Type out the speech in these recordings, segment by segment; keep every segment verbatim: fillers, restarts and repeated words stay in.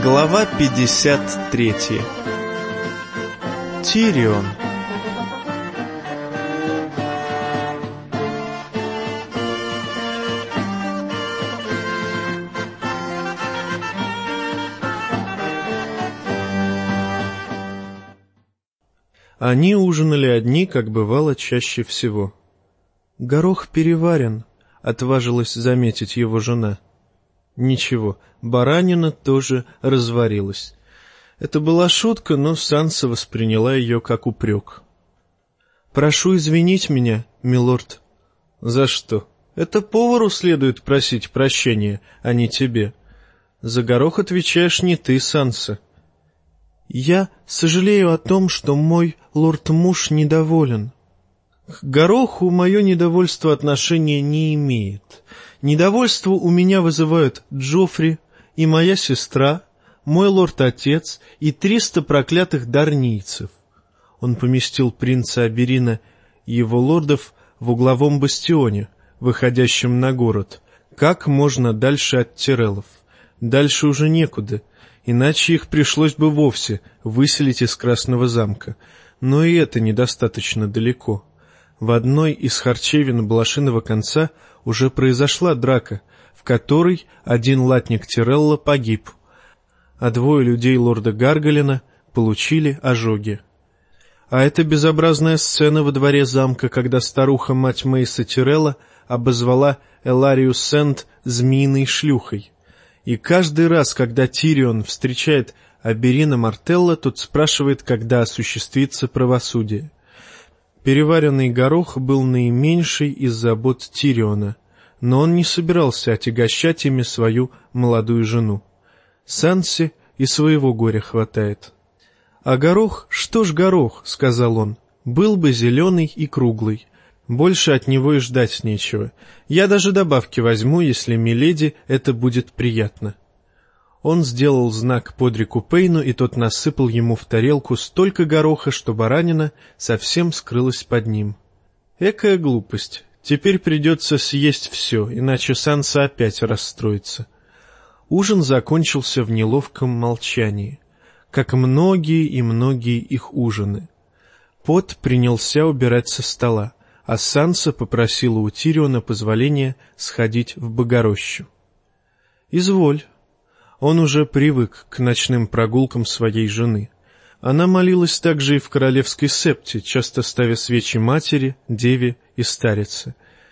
Глава пятьдесят третья. Тирион. Они ужинали одни, как бывало чаще всего. «Горох переварен», — отважилась заметить его жена. Ничего, баранина тоже разварилась. Это была шутка, но Санса восприняла ее как упрек. «Прошу извинить меня, милорд». «За что? Это повару следует просить прощения, а не тебе. За горох отвечаешь не ты, Санса». «Я сожалею о том, что мой лорд-муж недоволен». К гороху мое недовольство отношения не имеет. Недовольство у меня вызывают Джоффри и моя сестра, мой лорд-отец и триста проклятых дарнийцев. Он поместил принца Аберина и его лордов в угловом бастионе, выходящем на город, как можно дальше от Тиреллов. Дальше уже некуда, иначе их пришлось бы вовсе выселить из Красного замка. Но и это недостаточно далеко. В одной из харчевин Блошиного конца уже произошла драка, в которой один латник Тирелла погиб, а двое людей лорда Гаргалена получили ожоги. А эта безобразная сцена во дворе замка, когда старуха-мать Мейса Тирелла обозвала Эларию Сент змеиной шлюхой. И каждый раз, когда Тирион встречает Аберина Мартелла, тот спрашивает, когда осуществится правосудие. Переваренный горох был наименьшей из забот Тириона, но он не собирался отягощать ими свою молодую жену. Сансе и своего горя хватает. «А горох, что ж горох?» — сказал он. «Был бы зеленый и круглый. Больше от него и ждать нечего. Я даже добавки возьму, если миледи это будет приятно». Он сделал знак Подрику Пейну, и тот насыпал ему в тарелку столько гороха, что баранина совсем скрылась под ним. Экая глупость. Теперь придется съесть все, иначе Санса опять расстроится. Ужин закончился в неловком молчании, как многие и многие их ужины. Пот принялся убирать со стола, а Санса попросила у Тириона позволения сходить в Богорощу. «Изволь». Он уже привык к ночным прогулкам своей жены. Она молилась также и в королевской септе, часто ставя свечи матери, деве и старице.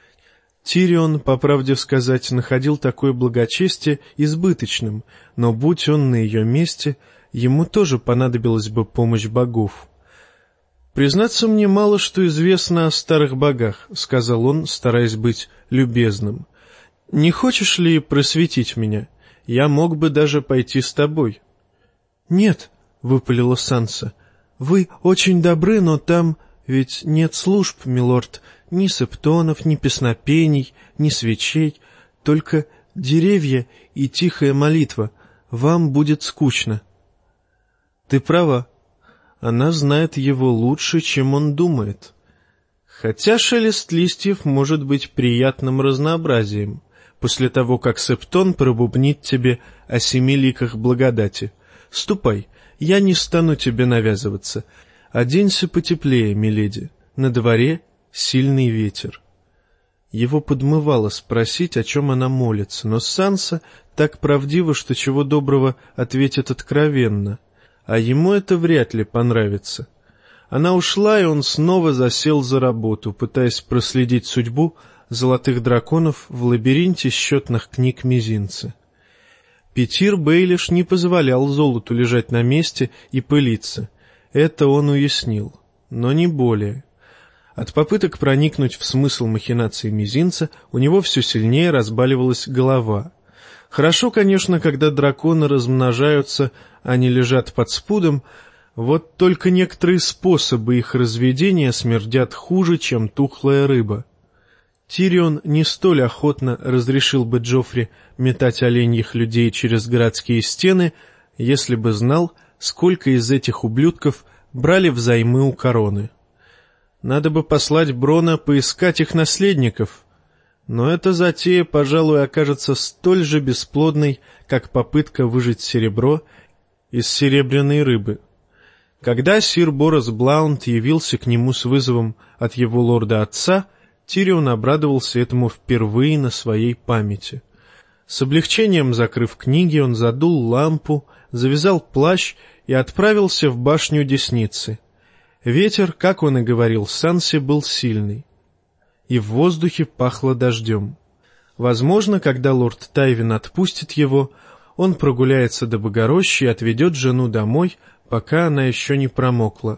Тирион, по правде сказать, находил такое благочестие избыточным, но, будь он на ее месте, ему тоже понадобилась бы помощь богов. «Признаться, мне мало что известно о старых богах», — сказал он, стараясь быть любезным. «Не хочешь ли просветить меня? Я мог бы даже пойти с тобой». «Нет», — выпалила Санса, — «вы очень добры, но там ведь нет служб, милорд, ни септонов, ни песнопений, ни свечей, только деревья и тихая молитва. Вам будет скучно». «Ты права. Она знает его лучше, чем он думает. Хотя шелест листьев может быть приятным разнообразием, после того, как септон пробубнит тебе о семи ликах благодати. Ступай, я не стану тебе навязываться. Оденься потеплее, миледи, на дворе сильный ветер». Его подмывало спросить, о чем она молится, но Санса так правдиво, что чего доброго ответит откровенно, а ему это вряд ли понравится. Она ушла, и он снова засел за работу, пытаясь проследить судьбу золотых драконов в лабиринте счетных книг мизинца. Петир Бейлиш не позволял золоту лежать на месте и пылиться. Это он уяснил, но не более. От попыток проникнуть в смысл махинаций мизинца у него все сильнее разбаливалась голова. Хорошо, конечно, когда драконы размножаются, а не лежат под спудом, вот только некоторые способы их разведения смердят хуже, чем тухлая рыба. Тирион не столь охотно разрешил бы Джоффри метать оленьих людей через городские стены, если бы знал, сколько из этих ублюдков брали взаймы у короны. Надо бы послать Брона поискать их наследников, но эта затея, пожалуй, окажется столь же бесплодной, как попытка выжать серебро из серебряной рыбы. Когда сир Борос Блаунд явился к нему с вызовом от его лорда-отца, Тирион обрадовался этому впервые на своей памяти. С облегчением закрыв книги, он задул лампу, завязал плащ и отправился в башню Десницы. Ветер, как он и говорил Сансе, был сильный, и в воздухе пахло дождем. Возможно, когда лорд Тайвин отпустит его, он прогуляется до Богорощи и отведет жену домой, пока она еще не промокла.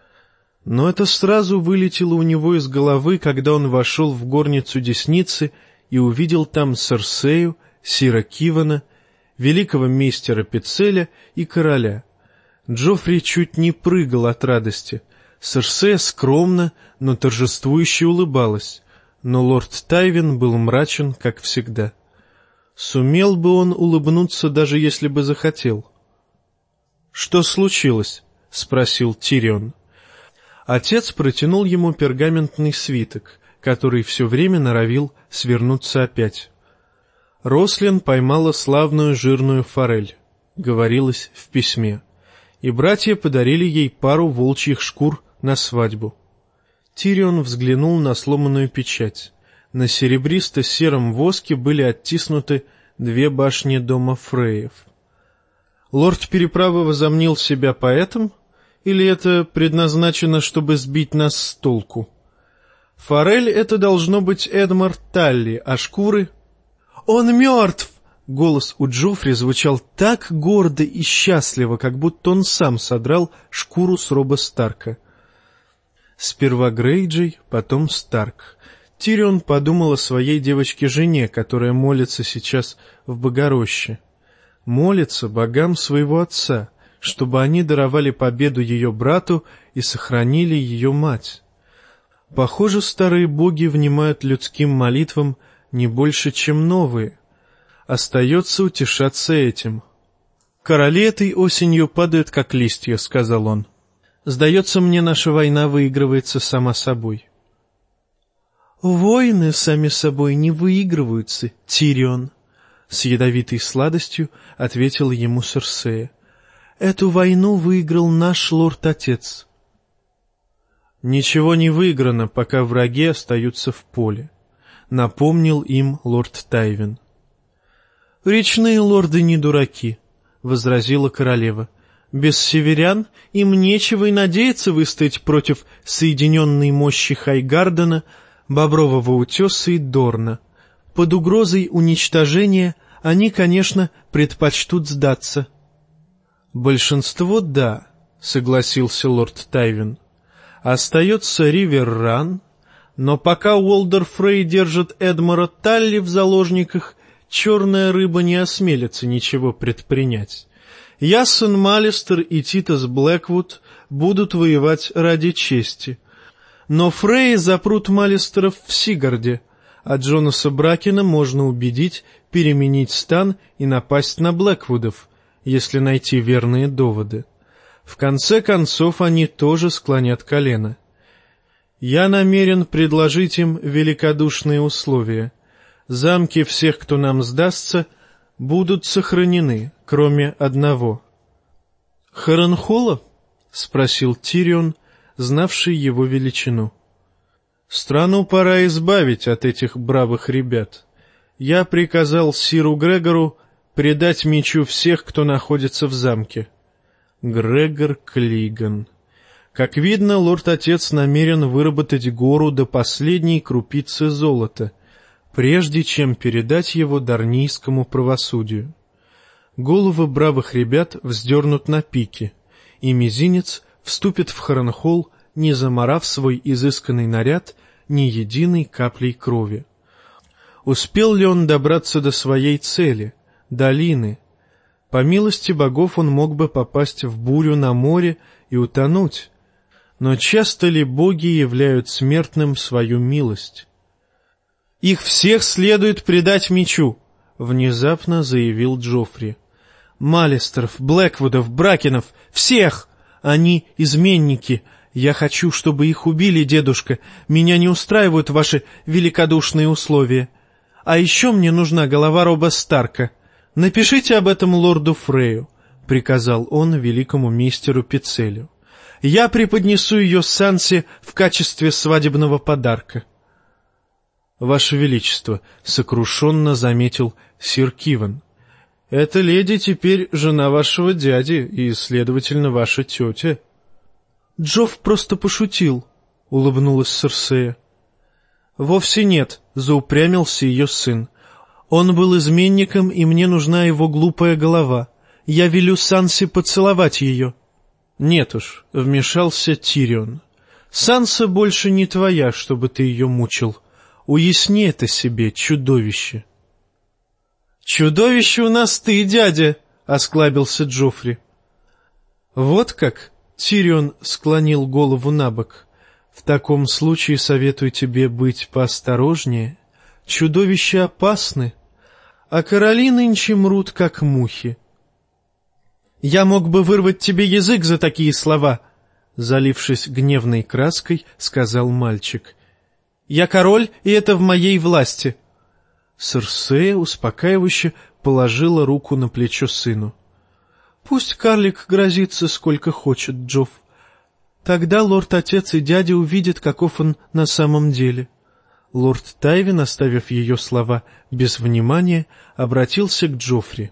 Но это сразу вылетело у него из головы, когда он вошел в горницу Десницы и увидел там Серсею, сира Кивана, великого мейстера Пицеля и короля. Джоффри чуть не прыгал от радости. Серсея скромно, но торжествующе улыбалась, но лорд Тайвин был мрачен, как всегда. Сумел бы он улыбнуться, даже если бы захотел. — Что случилось? — спросил Тирион. Отец протянул ему пергаментный свиток, который все время норовил свернуться опять. Рослин поймала славную жирную форель, говорилось в письме, и братья подарили ей пару волчьих шкур на свадьбу. Тирион взглянул на сломанную печать. На серебристо-сером воске были оттиснуты две башни дома Фреев. Лорд Переправы возомнил себя поэтом, или это предназначено, чтобы сбить нас с толку? Форель — это должно быть Эдмард Талли, а шкуры... «Он мертв!» Голос у Джоффри звучал так гордо и счастливо, как будто он сам содрал шкуру с Роба Старка. Сперва Грейджей, потом Старк. Тирион подумал о своей девочке-жене, которая молится сейчас в Богороще. Молится богам своего отца, чтобы они даровали победу ее брату и сохранили ее мать. Похоже, старые боги внимают людским молитвам не больше, чем новые. Остается утешаться этим. «Короли этой осенью падают, как листья», — сказал он. «Сдается мне, наша война выигрывается сама собой». «Войны сами собой не выигрываются, Тирион», — с ядовитой сладостью ответила ему Серсея. «Эту войну выиграл наш лорд-отец». «Ничего не выиграно, пока враги остаются в поле», — напомнил им лорд Тайвин. «Речные лорды не дураки», — возразила королева. «Без северян им нечего и надеяться выстоять против соединенной мощи Хайгардена, Бобрового утеса и Дорна. Под угрозой уничтожения они, конечно, предпочтут сдаться». «Большинство — да», — согласился лорд Тайвин. «Остается Ривер-Ран, но пока Уолдер Фрей держит Эдмара Талли в заложниках, черная рыба не осмелится ничего предпринять. Ясен Малистер и Титас Блэквуд будут воевать ради чести. Но Фреи запрут Малистеров в Сигарде, а Джонаса Бракена можно убедить переменить стан и напасть на Блэквудов, если найти верные доводы. В конце концов, они тоже склонят колено. Я намерен предложить им великодушные условия. Замки всех, кто нам сдастся, будут сохранены, кроме одного. — Харенхола? — спросил Тирион, знавший его величину. — Страну пора избавить от этих бравых ребят. Я приказал сиру Грегору предать мечу всех, кто находится в замке. Грегор Клиган. Как видно, лорд-отец намерен выработать гору до последней крупицы золота, прежде чем передать его дарнийскому правосудию. Головы бравых ребят вздернут на пике, и мизинец вступит в Харенхолл, не замарав свой изысканный наряд ни единой каплей крови. Успел ли он добраться до своей цели, долины? По милости богов он мог бы попасть в бурю на море и утонуть. Но часто ли боги являют смертным свою милость? «Их всех следует предать мечу», — внезапно заявил Джоффри. «Малистеров, Блэквудов, Бракенов, всех! Они изменники. Я хочу, чтобы их убили, дедушка. Меня не устраивают ваши великодушные условия. А еще мне нужна голова Роба Старка. Напишите об этом лорду Фрею. — приказал он великому мистеру Пиццелю. — Я преподнесу ее Сансе в качестве свадебного подарка. — Ваше Величество, — сокрушенно заметил сир Киван, — эта леди теперь жена вашего дяди и, следовательно, ваша тетя. — Джофф просто пошутил, — улыбнулась Серсея. — Вовсе нет, — заупрямился ее сын. — Он был изменником, и мне нужна его глупая голова. Я велю Сансе поцеловать ее. — Нет уж, — вмешался Тирион. — Санса больше не твоя, чтобы ты ее мучил. Уясни это себе, чудовище. — Чудовище у нас ты, дядя, — осклабился Джоффри. — Вот как? — Тирион склонил голову набок. — В таком случае советую тебе быть поосторожнее. Чудовища опасны, а короли нынче мрут, как мухи. — Я мог бы вырвать тебе язык за такие слова, — залившись гневной краской, сказал мальчик. — Я король, и это в моей власти. Серсея успокаивающе положила руку на плечо сыну. — Пусть карлик грозится сколько хочет, Джофф. Тогда лорд-отец и дядя увидят, каков он на самом деле. Лорд Тайвин, оставив ее слова без внимания, обратился к Джоффри.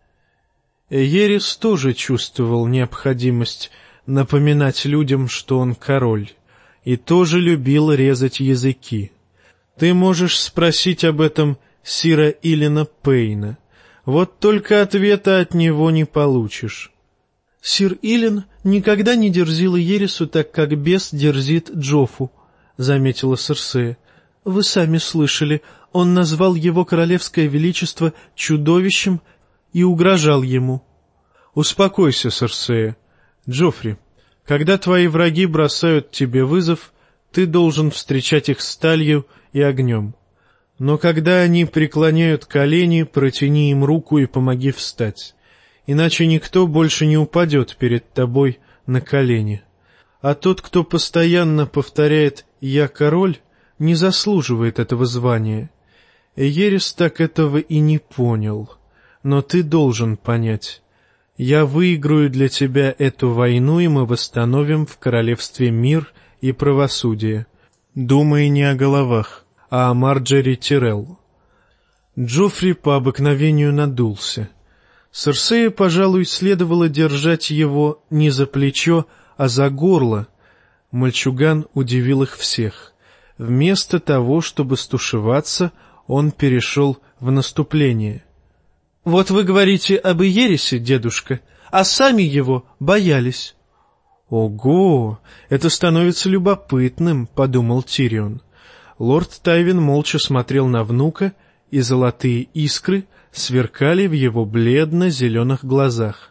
Эйерис тоже чувствовал необходимость напоминать людям, что он король, и тоже любил резать языки. Ты можешь спросить об этом сира Илина Пейна, вот только ответа от него не получишь. Сир Илин никогда не дерзил Эйерису так, как бес дерзит Джоффу, — заметила Серсея. Вы сами слышали, он назвал его королевское величество чудовищем и угрожал ему. Успокойся, Серсея. Джоффри, когда твои враги бросают тебе вызов, ты должен встречать их сталью и огнем. Но когда они преклоняют колени, протяни им руку и помоги встать. Иначе никто больше не упадет перед тобой на колени. А тот, кто постоянно повторяет «я король», не заслуживает этого звания. Эйерис так этого и не понял. Но ты должен понять. Я выиграю для тебя эту войну, и мы восстановим в королевстве мир и правосудие. Думай не о головах, а о Марджери Тирелл. Джоффри по обыкновению надулся. Серсея, пожалуй, следовало держать его не за плечо, а за горло. Мальчуган удивил их всех. Вместо того, чтобы стушеваться, он перешел в наступление. — Вот вы говорите об Эйерисе, дедушка, а сами его боялись. — Ого, это становится любопытным, — подумал Тирион. Лорд Тайвин молча смотрел на внука, и золотые искры сверкали в его бледно-зеленых глазах.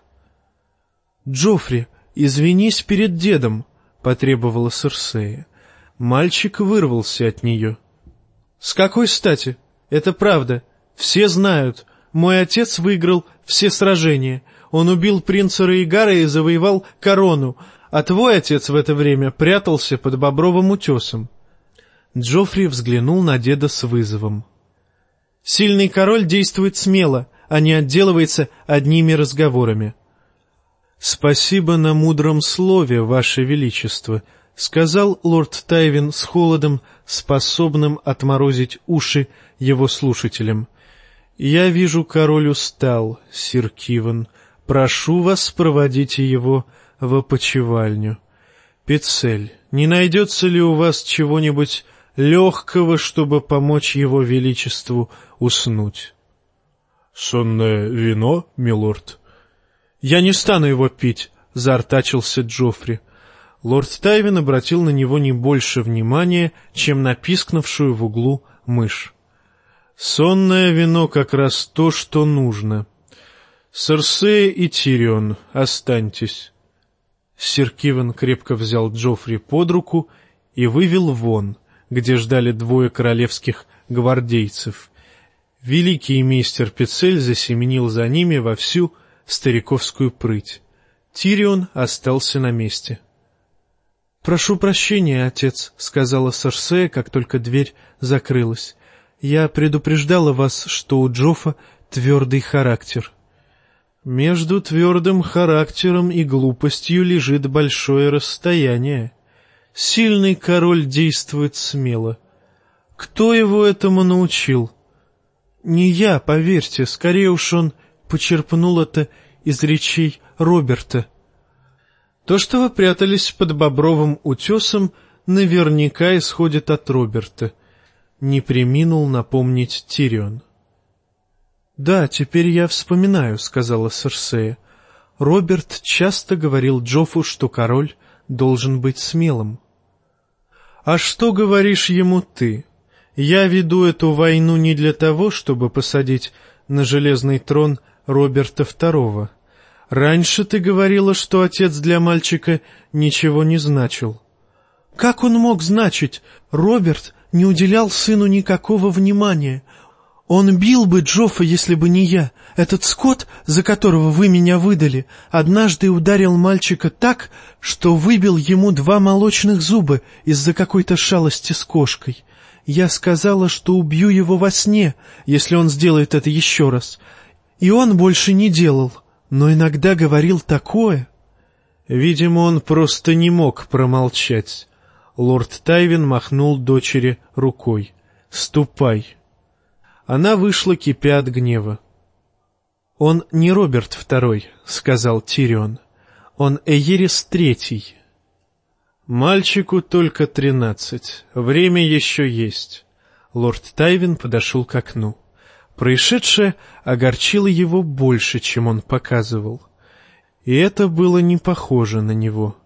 — Джоффри, извинись перед дедом, — потребовала Серсея. Мальчик вырвался от нее. — С какой стати? Это правда. Все знают. Мой отец выиграл все сражения. Он убил принца Рейгара и завоевал корону, а твой отец в это время прятался под бобровым утесом. Джоффри взглянул на деда с вызовом. — Сильный король действует смело, а не отделывается одними разговорами. — Спасибо на мудром слове, Ваше Величество, — сказал лорд Тайвин с холодом, способным отморозить уши его слушателям. — Я вижу, король устал, сир Киван. Прошу вас, проводите его в опочивальню. Пиццель, не найдется ли у вас чего-нибудь легкого, чтобы помочь его величеству уснуть? — Сонное вино, милорд? — Я не стану его пить, — заортачился Джоффри. Лорд Тайвин обратил на него не больше внимания, чем на пискнувшую в углу мышь. «Сонное вино как раз то, что нужно. Серсея и Тирион, останьтесь». Сир Киван крепко взял Джоффри под руку и вывел вон, где ждали двое королевских гвардейцев. Великий мистер Пиццель засеменил за ними во всю стариковскую прыть. Тирион остался на месте. — Прошу прощения, отец, — сказала Серсея, как только дверь закрылась. — Я предупреждала вас, что у Джоффа твердый характер. Между твердым характером и глупостью лежит большое расстояние. Сильный король действует смело. Кто его этому научил? Не я, поверьте, скорее уж он почерпнул это из речей Роберта. То, что вы прятались под бобровым утесом, наверняка исходит от Роберта, не преминул напомнить Тирион. «Да, теперь я вспоминаю», — сказала Серсея. «Роберт часто говорил Джоффу, что король должен быть смелым». «А что говоришь ему ты? Я веду эту войну не для того, чтобы посадить на железный трон Роберта второго. Раньше ты говорила, что отец для мальчика ничего не значил». «Как он мог значить? Роберт не уделял сыну никакого внимания. Он бил бы Джоффа, если бы не я. Этот скот, за которого вы меня выдали, однажды ударил мальчика так, что выбил ему два молочных зуба из-за какой-то шалости с кошкой. Я сказала, что убью его во сне, если он сделает это еще раз. И он больше не делал, но иногда говорил такое». Видимо, он просто не мог промолчать. Лорд Тайвин махнул дочери рукой. «Ступай». Она вышла, кипя от гнева. «Он не Роберт второй», — сказал Тирион. «Он Эйрис третий». «Мальчику только тринадцать. Время еще есть». Лорд Тайвин подошел к окну. Происшедшее огорчило его больше, чем он показывал. И это было не похоже на него.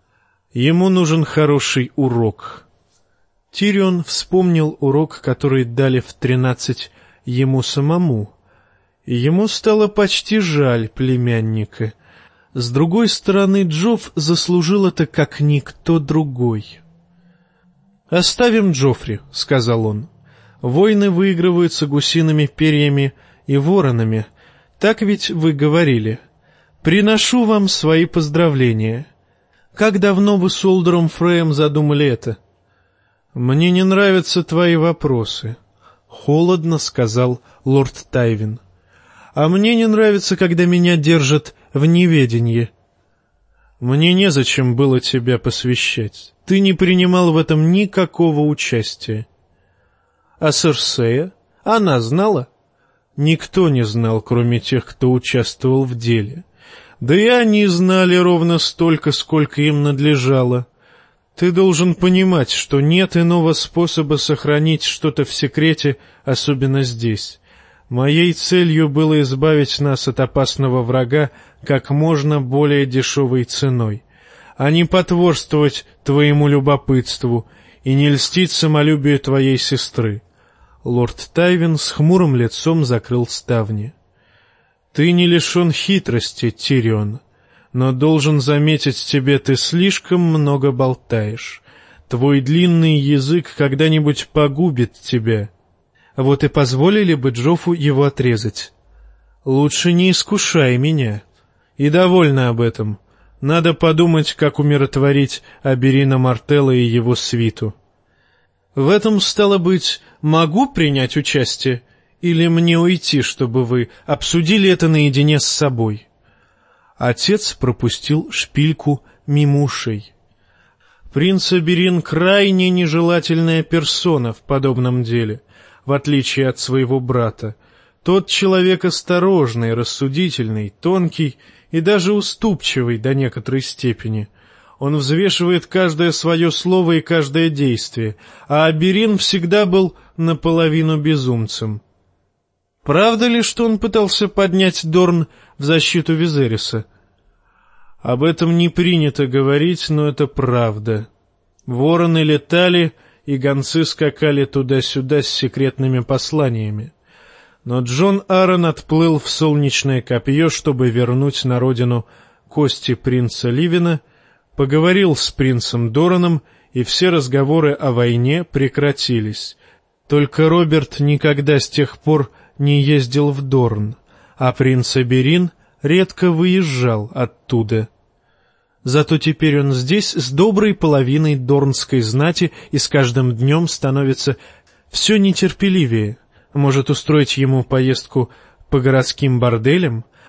Ему нужен хороший урок. Тирион вспомнил урок, который дали в тринадцать ему самому, и ему стало почти жаль племянника. С другой стороны, Джофф заслужил это как никто другой. «Оставим Джоффри», — сказал он. «Войны выигрываются гусиными перьями и воронами. Так ведь вы говорили. Приношу вам свои поздравления. Как давно вы с Олдером Фреем задумали это?» «Мне не нравятся твои вопросы», — холодно сказал лорд Тайвин. «А мне не нравится, когда меня держат в неведении». «Мне незачем было тебя посвящать. Ты не принимал в этом никакого участия». «А Серсея? Она знала?» «Никто не знал, кроме тех, кто участвовал в деле. Да и они знали ровно столько, сколько им надлежало. Ты должен понимать, что нет иного способа сохранить что-то в секрете, особенно здесь. Моей целью было избавить нас от опасного врага как можно более дешевой ценой, а не потворствовать твоему любопытству и не льстить самолюбию твоей сестры». Лорд Тайвин с хмурым лицом закрыл ставни. «Ты не лишен хитрости, Тирион. Но должен заметить тебе, ты слишком много болтаешь. Твой длинный язык когда-нибудь погубит тебя». Вот и позволили бы Джоффу его отрезать. «Лучше не искушай меня. И довольно об этом. Надо подумать, как умиротворить Аберина Мартелла и его свиту». «В этом, стало быть, могу принять участие? Или мне уйти, чтобы вы обсудили это наедине с собой?» Отец пропустил шпильку мимо ушей. «Принц Аберин крайне нежелательная персона в подобном деле, в отличие от своего брата. Тот человек осторожный, рассудительный, тонкий и даже уступчивый до некоторой степени. Он взвешивает каждое свое слово и каждое действие, а Аберин всегда был наполовину безумцем». «Правда ли, что он пытался поднять Дорн в защиту Визериса?» «Об этом не принято говорить, но это правда. Вороны летали, и гонцы скакали туда-сюда с секретными посланиями. Но Джон Аарон отплыл в Солнечное Копье, чтобы вернуть на родину кости принца Ливена, поговорил с принцем Дораном, и все разговоры о войне прекратились. Только Роберт никогда с тех пор не ездил в Дорн, а принц Аберин редко выезжал оттуда. Зато теперь он здесь с доброй половиной дорнской знати и с каждым днем становится все нетерпеливее. Может устроить ему поездку по городским борделям,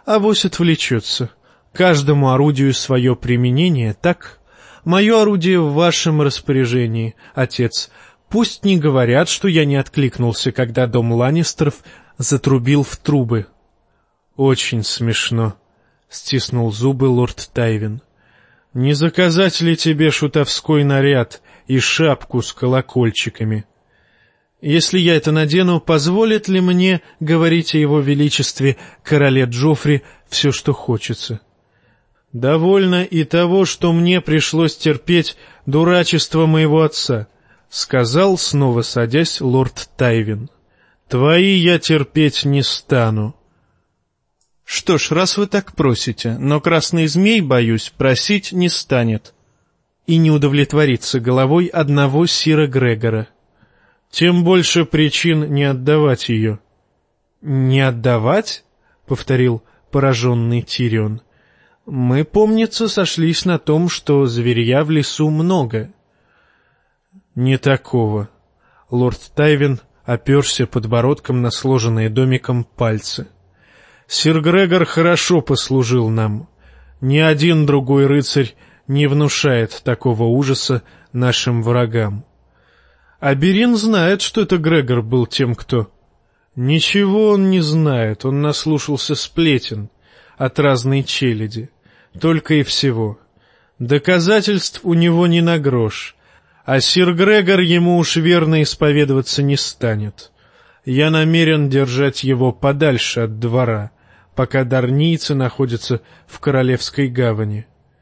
Авось отвлечется. Каждому орудию свое применение, так? Мое орудие в вашем распоряжении, отец. Пусть не говорят, что я не откликнулся, когда дом Ланнистеров затрубил в трубы. Очень смешно, — стиснул зубы лорд Тайвин. Не заказать ли тебе шутовской наряд и шапку с колокольчиками? Если я это надену, позволит ли мне говорить о его величестве короле Джоффри все, что хочется? Довольно и того, что мне пришлось терпеть дурачество моего отца, — сказал, снова садясь, лорд Тайвин. Твои я терпеть не стану. Что ж, раз вы так просите, но красный змей, боюсь, просить не станет и не удовлетворится головой одного сира Грегора. Тем больше причин не отдавать ее. — Не отдавать? — повторил пораженный Тирион. — Мы, помнится, сошлись на том, что зверья в лесу много. — Не такого. Лорд Тайвин оперся подбородком на сложенные домиком пальцы. — Сир Грегор хорошо послужил нам. Ни один другой рыцарь не внушает такого ужаса нашим врагам. А Берин знает, что это Грегор был тем, кто... Ничего он не знает, он наслушался сплетен от разной челяди. Только и всего. Доказательств у него не на грош, а сир Грегор ему уж верно исповедоваться не станет. Я намерен держать его подальше от двора, пока дарнийцы находятся в Королевской гавани.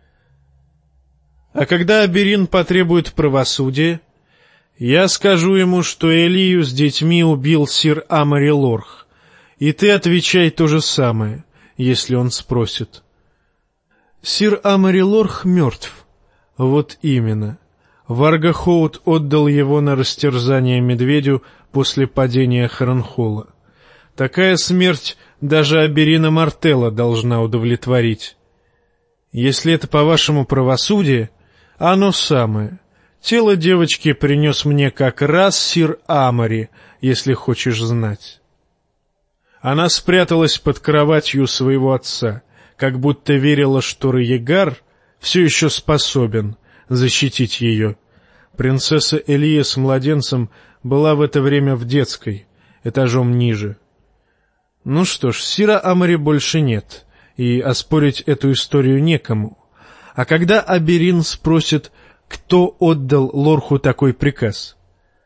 А когда Аберин потребует правосудия, я скажу ему, что Элию с детьми убил сир Амари Лорх, и ты отвечай то же самое, если он спросит. Сир Амари Лорх мертв. Вот именно. Варгахоут отдал его на растерзание медведю после падения Харенхола. Такая смерть даже Аберина Мартелла должна удовлетворить. Если это, по-вашему, правосудие, оно самое. Тело девочки принес мне как раз сир Амари, если хочешь знать. Она спряталась под кроватью своего отца, как будто верила, что Райегар все еще способен защитить ее. Принцесса Элия с младенцем была в это время в детской, этажом ниже. Ну что ж, сира Амари больше нет, и оспорить эту историю некому. А когда Аберин спросит, кто отдал Лорху такой приказ?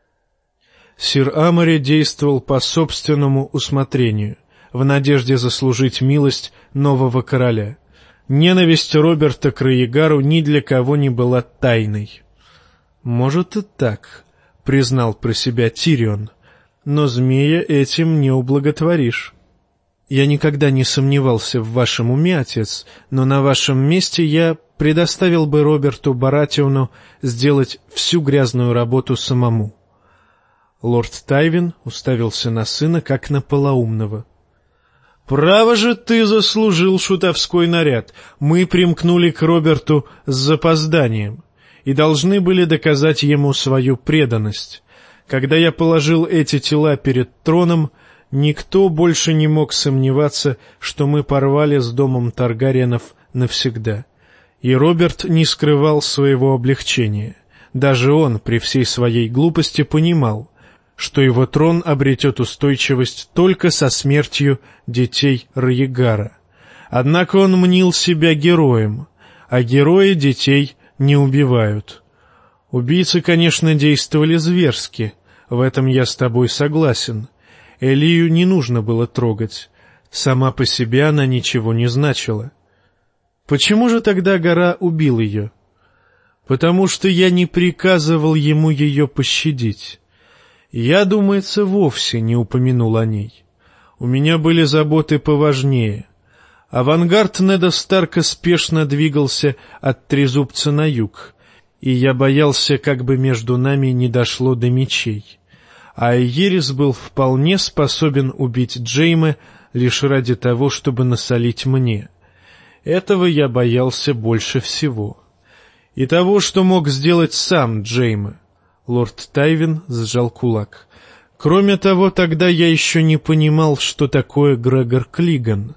Сир Амари действовал по собственному усмотрению, в надежде заслужить милость нового короля. Ненависть Роберта к Райегару ни для кого не была тайной. «Может и так», — признал про себя Тирион, — «но змея этим не ублаготворишь». «Я никогда не сомневался в вашем уме, отец, но на вашем месте я предоставил бы Роберту Баратиону сделать всю грязную работу самому». Лорд Тайвин уставился на сына, как на полоумного. «Право же ты заслужил шутовской наряд. Мы примкнули к Роберту с запозданием и должны были доказать ему свою преданность. Когда я положил эти тела перед троном, никто больше не мог сомневаться, что мы порвали с домом Таргариенов навсегда. И Роберт не скрывал своего облегчения. Даже он, при всей своей глупости, понимал, что его трон обретет устойчивость только со смертью детей Райегара. Однако он мнил себя героем, а герои детей не убивают. Убийцы, конечно, действовали зверски, в этом я с тобой согласен. Элию не нужно было трогать, сама по себе она ничего не значила. Почему же тогда гора убил ее? Потому что я не приказывал ему ее пощадить. Я, думается, вовсе не упомянул о ней. У меня были заботы поважнее. Авангард Неда Старка спешно двигался от Трезубца на юг, и я боялся, как бы между нами не дошло до мечей. А Эйерис был вполне способен убить Джейме лишь ради того, чтобы насолить мне. Этого я боялся больше всего. И того, что мог сделать сам Джейме. Лорд Тайвин сжал кулак. Кроме того, тогда я еще не понимал, что такое Грегор Клиган.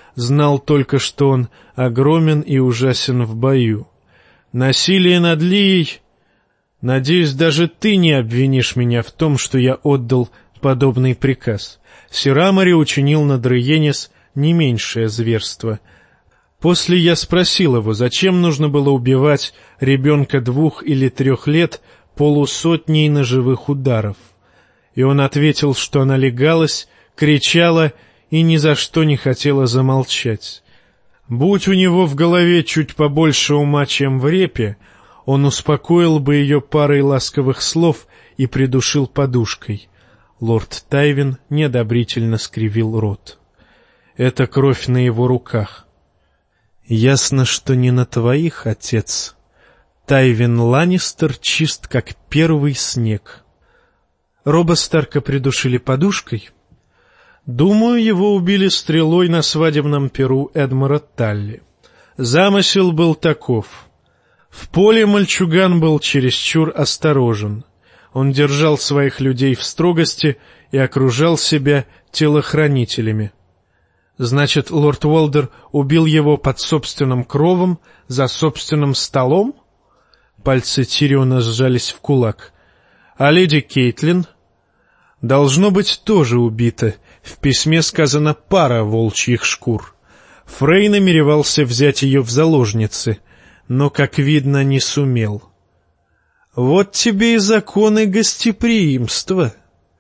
знал только, что он огромен и ужасен в бою. Насилие над Лией... Надеюсь, даже ты не обвинишь меня в том, что я отдал подобный приказ. Сир Амари учинил над Рейенис не меньшее зверство. После я спросил его, зачем нужно было убивать ребенка двух или трех лет полусотней ножевых ударов. И он ответил, что она легалась, кричала и ни за что не хотела замолчать. Будь у него в голове чуть побольше ума, чем в репе, он успокоил бы ее парой ласковых слов и придушил подушкой. Лорд Тайвин неодобрительно скривил рот. Это кровь на его руках. Ясно, что не на твоих, отец. Тайвин Ланнистер чист, как первый снег. Роба Старка придушили подушкой? Думаю, его убили стрелой на свадебном пиру Эдмара Талли. Замысел был таков. В поле мальчуган был чересчур осторожен. Он держал своих людей в строгости и окружал себя телохранителями. Значит, лорд Уолдер убил его под собственным кровом, за собственным столом? Пальцы Тириона сжались в кулак. А леди Кейтлин? Должно быть, тоже убита. В письме сказано «пара волчьих шкур». Фрей намеревался взять ее в заложницы, но, как видно, не сумел. Вот тебе и законы гостеприимства.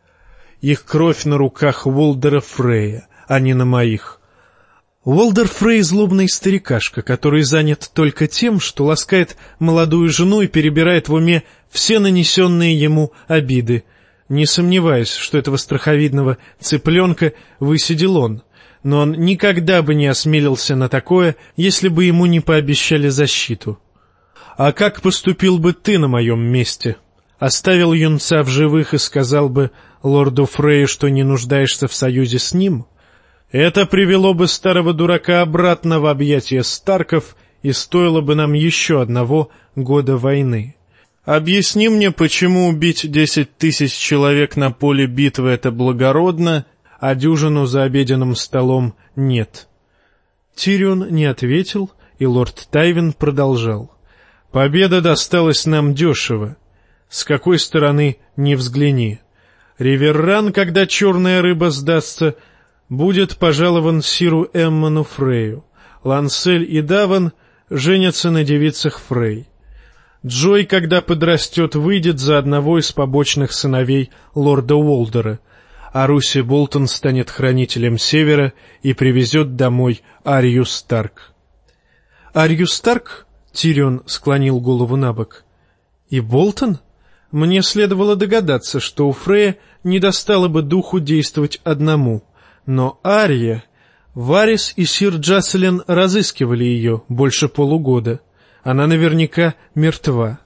Их кровь на руках Уолдера Фрея, а не на моих. Уолдер Фрей — злобный старикашка, который занят только тем, что ласкает молодую жену и перебирает в уме все нанесенные ему обиды. Не сомневаюсь, что этого страховидного цыпленка высидел он, но он никогда бы не осмелился на такое, если бы ему не пообещали защиту. А как поступил бы ты на моем месте? Оставил юнца в живых и сказал бы лорду Фрею, что не нуждаешься в союзе с ним? Это привело бы старого дурака обратно в объятия Старков и стоило бы нам еще одного года войны. Объясни мне, почему убить десять тысяч человек на поле битвы — это благородно, а дюжину за обеденным столом нет. Тирион не ответил, и лорд Тайвин продолжал. Победа досталась нам дешево. С какой стороны ни взгляни. Риверран, когда черная рыба сдастся, будет пожалован сиру Эммону Фрею. Лансель и Даван женятся на девицах Фрей. Джой, когда подрастет, выйдет за одного из побочных сыновей лорда Уолдера, а Руси Болтон станет хранителем Севера и привезет домой Арью Старк. Арью Старк? Тирион склонил голову набок. И Болтон? Мне следовало догадаться, что у Фрея не достало бы духу действовать одному. Но Арья... Варис и сир Джаселин разыскивали ее больше полугода. Она наверняка мертва.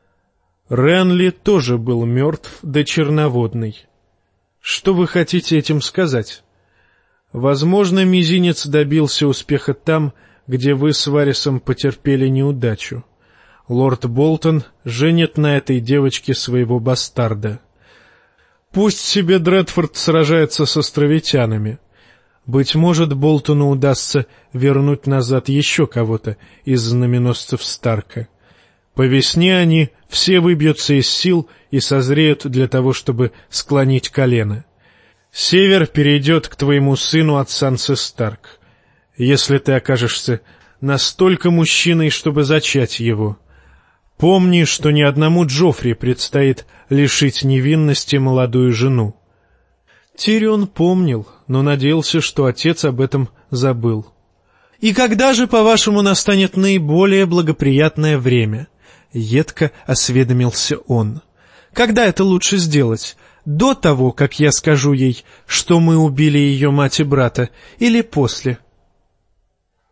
Ренли тоже был мертв до черноводной. Что вы хотите этим сказать? Возможно, мизинец добился успеха там, где вы с Варисом потерпели неудачу. Лорд Болтон женит на этой девочке своего бастарда. Пусть себе Дредфорд сражается с островитянами. Быть может, Болтону удастся вернуть назад еще кого-то из знаменосцев Старка. По весне они все выбьются из сил и созреют для того, чтобы склонить колено. Север перейдет к твоему сыну от Сансы Старк, если ты окажешься настолько мужчиной, чтобы зачать его. Помни, что ни одному Джоффри предстоит лишить невинности молодую жену. Тирион помнил, но надеялся, что отец об этом забыл. — И когда же, по-вашему, настанет наиболее благоприятное время? — едко осведомился он. — Когда это лучше сделать? До того, как я скажу ей, что мы убили ее мать и брата, или после?